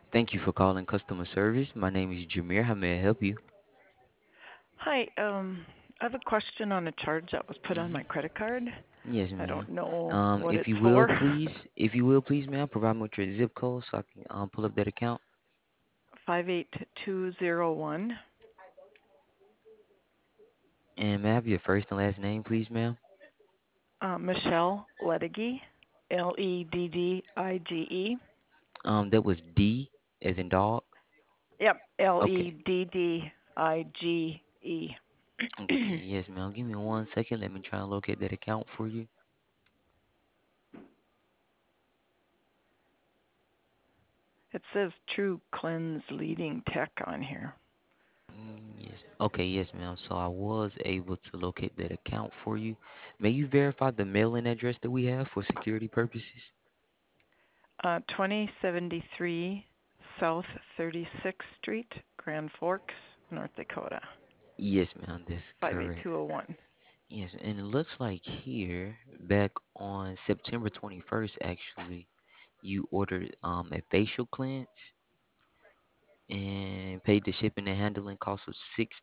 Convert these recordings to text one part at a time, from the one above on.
Thank you for calling customer service. My name is Jameer. How may I help you? Hi, I have a question on a charge that was put on hmm my credit card. Yes, I ma'am. don't know what If it's you will, for. please, ma'am, provide me with your zip code so I can pull up that account. 58201. And may I have your first and last name, please, ma'am? Michelle Leddige, Leddige. That was D as in dog. Yep, Okay. Leddige. Okay. Yes, ma'am. Give me 1 second. Let me try and locate that account for you. It says True Cleanse Leading Tech on here. Yes. Okay. Yes, ma'am. So I was able to locate that account for you. May you verify the mailing address that we have for security purposes? 2073 South 36th Street, Grand Forks, North Dakota. Yes, ma'am. That's correct. 58201. Yes, and it looks like here, back on September 21st, actually, you ordered a facial cleanse and paid the shipping and handling cost of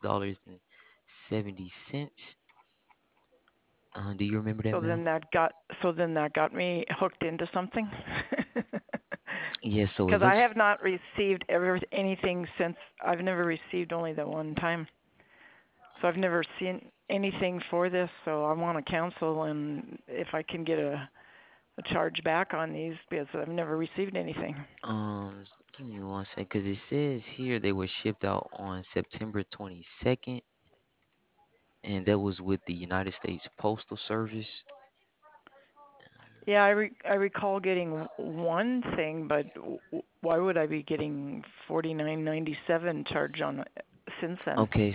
$6.70. Do you remember that, So ma'am? then that got so then that got me hooked into something. Yes, so it Because I looks. have not received ever anything since. I've never received only the one time. So I've never seen anything for this. So I want to cancel, and if I can get a charge back on these because I've never received anything. Give me 1 second, because it says here they were shipped out on September 22nd, and that was with the United States Postal Service. Yeah, I recall getting one thing, but why would I be getting 49.97 charge on it since then? Okay,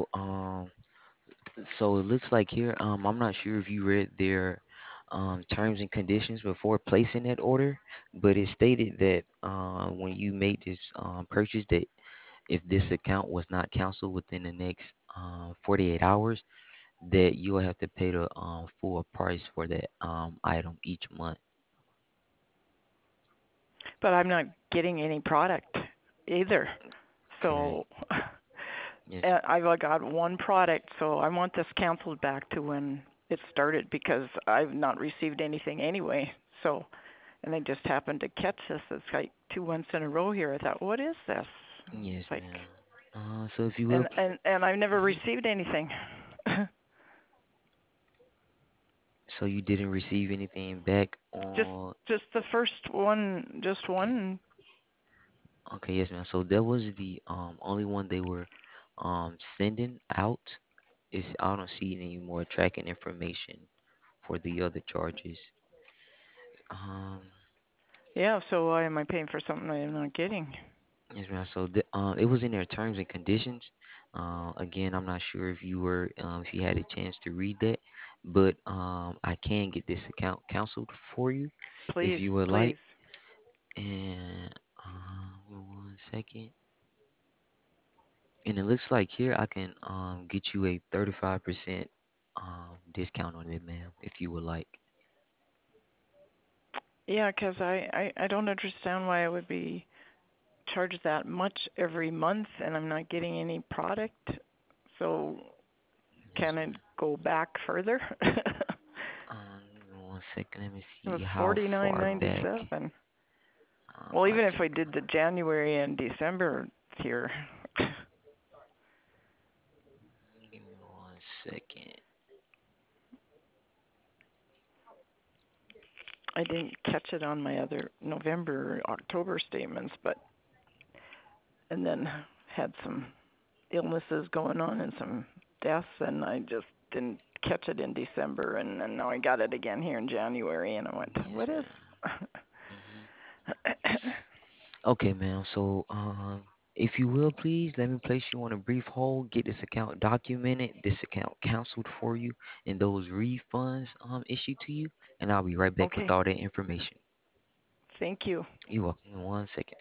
so it looks like here, I'm not sure if you read their terms and conditions before placing that order, but it stated that when you made this purchase, that if this account was not canceled within the next 48 hours, that you will have to pay the full price for that item each month. But I'm not getting any product either. Correct. So Yes. I've got one product, so I want this canceled back to when it started because I've not received anything anyway. So, and they just happened to catch this. It's like 2 months in a row here. I thought, what is this? Yes, It's like, ma'am. So if you will, and I've never mhm. received anything. So you didn't receive anything back just on. just the first one, just Okay. one. Okay, yes, ma'am. So that was the only one they were sending out. Is I don't see any more tracking information for the other charges. Um, Yeah, so why am I paying for something I'm not getting? yes, ma'am. So it was in their terms and conditions. Again, I'm not sure if you were if you had a chance to read that, but I can get this account canceled for you if Please, you would like. please. And 1 second. And it looks like here I can get you a 35% discount on it, ma'am, if you would like. Yeah, 'cause I don't understand why I would be charged that much every month and I'm not getting any product. So Yes, can it ma'am. go back further? Give me 1 second. Let me It see was how far back. 49.97. Well, I even if can. I did the January and December here, Give me 1 second. I didn't catch it on my other November, October statements, but and then had some illnesses going on and some deaths, and I just didn't catch it in December, and now I got it again here in January, and I went, Yes, what is? ma'am. hmm Okay, ma'am. So, if you will, please let me place you on a brief hold. Get this account documented, this account canceled for you, and those refunds issued to you. And I'll be right back with Okay, all that information. thank you. You're welcome. In 1 second.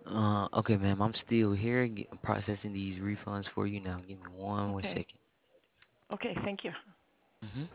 Okay, ma'am, I'm still here processing these refunds for you now. Give me one more Okay. second. Okay, thank you. Mm-hmm.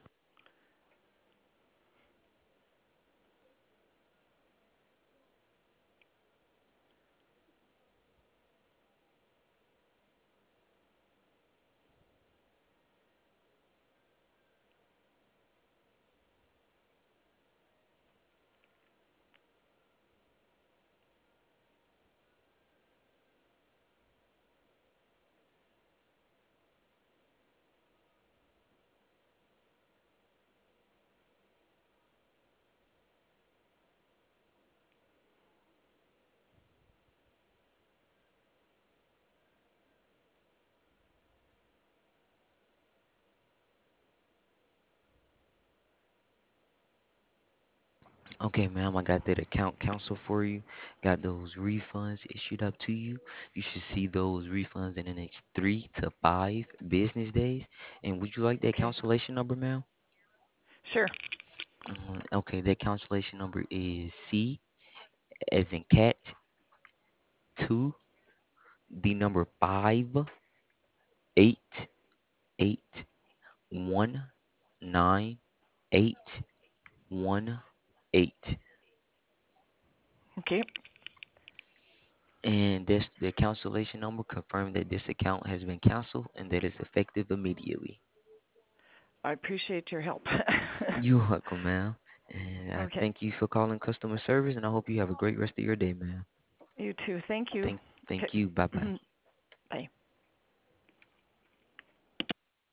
Okay, ma'am, I got that account counsel for you. Got those refunds issued up to you. You should see those refunds in the next 3 to 5 business days. And would you like that Okay. cancellation number, ma'am? Sure. Okay, that cancellation number is C as in cat, 2, the number 588198818. Okay. And this the cancellation number confirm that this account has been canceled and that it's effective immediately. I appreciate your help. You're welcome, ma'am. And I Okay. thank you for calling customer service, and I hope you have a great rest of your day, ma'am. You too. Thank you. Thank Okay. you. Bye bye. Bye.